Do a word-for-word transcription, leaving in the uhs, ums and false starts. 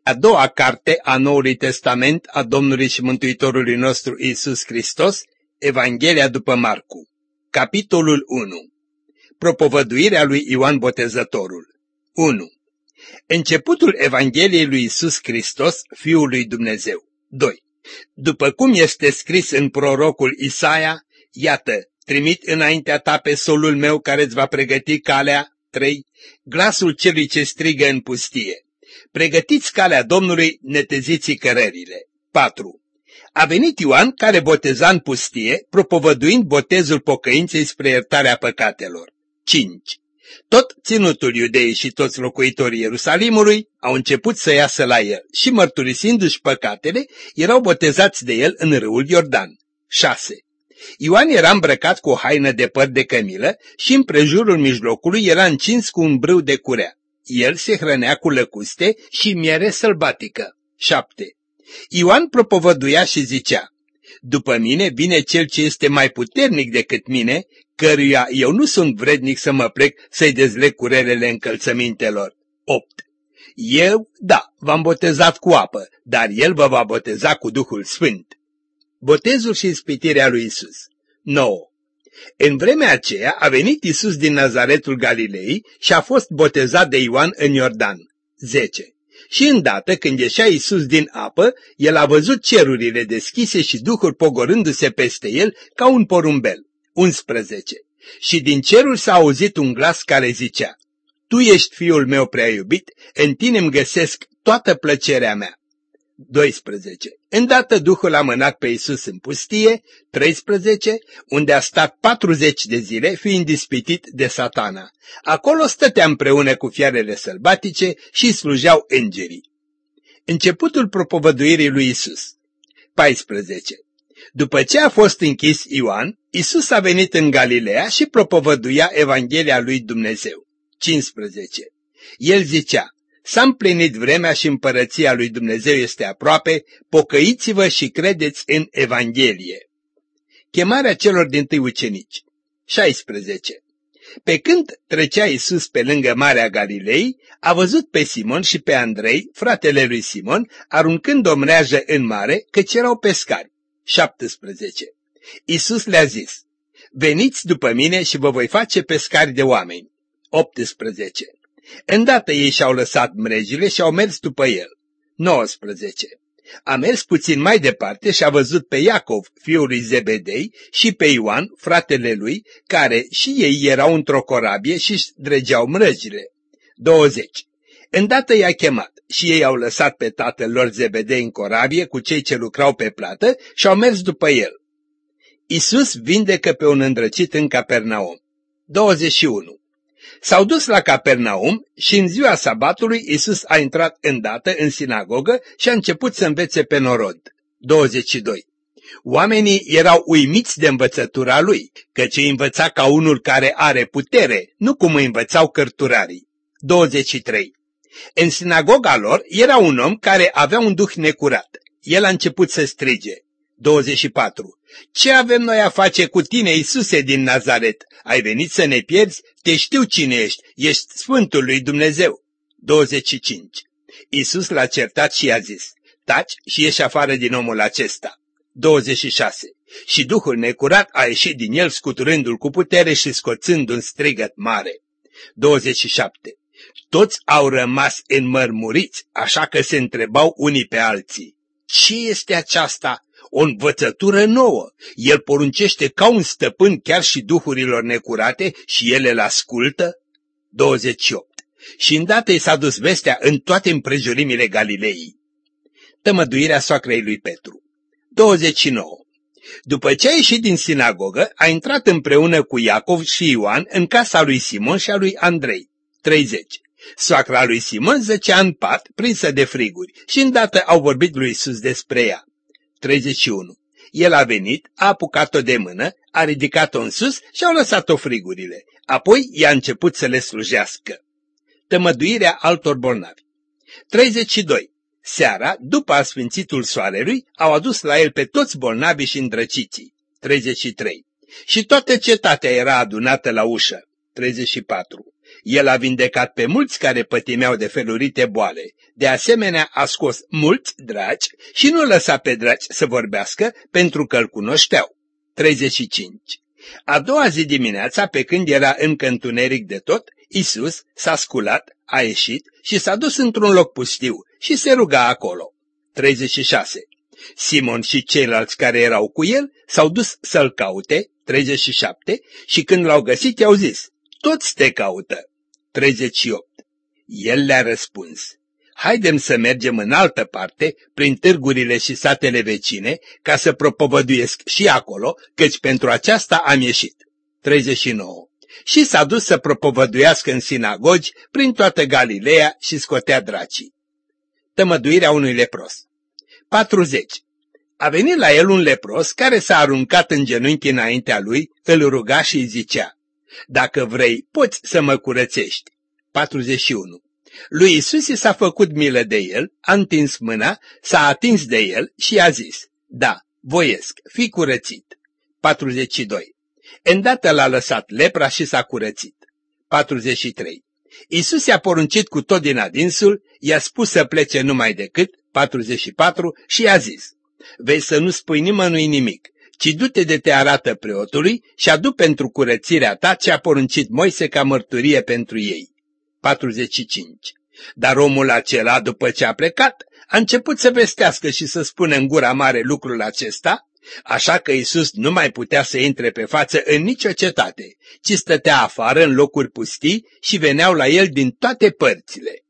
A doua carte a Noului Testament a Domnului și Mântuitorului nostru Iisus Hristos, Evanghelia după Marcu. Capitolul unu. Propovăduirea lui Ioan Botezătorul. unu. Începutul Evangheliei lui Iisus Hristos, Fiul lui Dumnezeu. doi. După cum este scris în prorocul Isaia, iată, trimit înaintea ta pe solul meu care îți va pregăti calea. trei. Glasul celui ce strigă în pustie. Pregătiți calea Domnului, neteziți cărările. patru. A venit Ioan care boteza în pustie, propovăduind botezul pocăinței spre iertarea păcatelor. cinci. Tot ținutul Iudeii și toți locuitorii Ierusalimului au început să iasă la el și, mărturisindu-și păcatele, erau botezați de el în râul Iordan. șase. Ioan era îmbrăcat cu o haină de păr de cămilă și împrejurul mijlocului era încins cu un brâu de curea. El se hrănea cu lăcuste și miere sălbatică. șapte. Ioan propovăduia și zicea: după mine vine cel ce este mai puternic decât mine, căruia eu nu sunt vrednic să mă plec să-i dezleg curelele încălțămintelor. opt. Eu, da, v-am botezat cu apă, dar el vă va boteza cu Duhul Sfânt. Botezul și ispitirea lui Isus. nouă. În vremea aceea a venit Isus din Nazaretul Galilei și a fost botezat de Ioan în Iordan. zece. Și îndată când ieșea Isus din apă, el a văzut cerurile deschise și Duhul pogorându-se peste el ca un porumbel. unsprezece. Și din cerul s-a auzit un glas care zicea: Tu ești Fiul meu prea iubit, în tine îmi găsesc toată plăcerea mea. doisprezece. Îndată Duhul a mânat pe Iisus în pustie. treisprezece. Unde a stat patruzeci de zile, fiind ispitit de Satana. Acolo stătea împreună cu fiarele sălbatice și slujeau îngerii. Începutul propovăduirii lui Iisus. paisprezece. După ce a fost închis Ioan, Iisus a venit în Galileea și propovăduia Evanghelia lui Dumnezeu. cincisprezece. El zicea: S-a împlinit vremea și împărăția lui Dumnezeu este aproape, pocăiți-vă și credeți în Evanghelie. Chemarea celor dintâi ucenici. șaisprezece. Pe când trecea Iisus pe lângă Marea Galilei, a văzut pe Simon și pe Andrei, fratele lui Simon, aruncând o mreajă în mare, căci erau pescari. șaptesprezece. Iisus le-a zis: Veniți după mine și vă voi face pescari de oameni. optsprezece. Îndată ei și-au lăsat mrejile și au mers după el. nouăsprezece. A mers puțin mai departe și a văzut pe Iacov, fiul lui Zebedei, și pe Ioan, fratele lui, care și ei erau într-o corabie și-și dregeau mrejile. douăzeci. Îndată i-a chemat și ei au lăsat pe tatăl lor Zebedei în corabie cu cei ce lucrau pe plată și au mers după el. Iisus vindecă pe un îndrăcit în Capernaum. douăzeci și unu. S-au dus la Capernaum și în ziua sabatului Iisus a intrat îndată în sinagogă și a început să învețe pe norod. douăzeci și doi. Oamenii erau uimiți de învățătura lui, căci îi învăța ca unul care are putere, nu cum îi învățau cărturarii. douăzeci și trei. În sinagoga lor era un om care avea un duh necurat. El a început să strige. douăzeci și patru. Ce avem noi a face cu tine, Iisuse din Nazaret? Ai venit să ne pierzi? Te știu cine ești, ești Sfântul lui Dumnezeu. douăzeci și cinci. Iisus l-a certat și i-a zis: Taci și ieși afară din omul acesta. douăzeci și șase. Și duhul necurat a ieșit din el, scuturându-l cu putere și scoțând un strigăt mare. douăzeci și șapte. Toți au rămas înmărmuriți, așa că se întrebau unii pe alții: Ce este aceasta? O învățătură nouă. El poruncește ca un stăpân chiar și duhurilor necurate și ele îl ascultă? douăzeci și opt. Și îndată i s-a dus vestea în toate împrejurimile Galilei. Tămăduirea soacrei lui Petru. douăzeci și nouă. După ce a ieșit din sinagogă, a intrat împreună cu Iacov și Ioan în casa lui Simon și a lui Andrei. treizeci. Soacra lui Simon zăcea în pat, prinsă de friguri, și îndată au vorbit lui Iisus despre ea. treizeci și unu. El a venit, a apucat-o de mână, a ridicat-o în sus și au lăsat-o frigurile. Apoi i-a început să le slujească. Tămăduirea altor bolnavi. treizeci și doi. Seara, după asfințitul soarelui, au adus la el pe toți bolnavii și îndrăciții. treizeci și trei. Și toată cetatea era adunată la ușă. treizeci și patru. El a vindecat pe mulți care pătimeau de felurite boale. De asemenea, a scos mulți dragi și nu lăsa pe dragi să vorbească pentru că îl cunoșteau. treizeci și cinci. A doua zi dimineața, pe când era încă întuneric de tot, Iisus s-a sculat, a ieșit și s-a dus într-un loc pustiu și se ruga acolo. treizeci și șase. Simon și ceilalți care erau cu el s-au dus să-l caute, treizeci și șapte, și când l-au găsit i-au zis, toți te caută. treizeci și opt. El le-a răspuns, haidem să mergem în altă parte, prin târgurile și satele vecine, ca să propovăduiesc și acolo, căci pentru aceasta am ieșit. treizeci și nouă. Și s-a dus să propovăduiască în sinagogi prin toată Galileea și scotea dracii. Tămăduirea unui lepros. patruzeci. A venit la el un lepros care s-a aruncat în genunchi înaintea lui, îl ruga și îi zicea, dacă vrei, poți să mă curățești. patruzeci și unu. Lui Iisus i s-a făcut milă de el, a întins mâna, s-a atins de el și i-a zis, da, voiesc, fii curățit. patruzeci și doi. Îndată l-a lăsat lepra și s-a curățit. patruzeci și trei. Iisus i-a poruncit cu tot din adinsul, i-a spus să plece numai decât, patruzeci și patru, și i-a zis, vei să nu spui nimănui nimic, ci du-te de te arată preotului și adu pentru curățirea ta ce a poruncit Moise ca mărturie pentru ei. patruzeci și cinci. Dar omul acela, după ce a plecat, a început să vestească și să spună în gura mare lucrul acesta, așa că Iisus nu mai putea să intre pe față în nicio cetate, ci stătea afară în locuri pustii și veneau la el din toate părțile.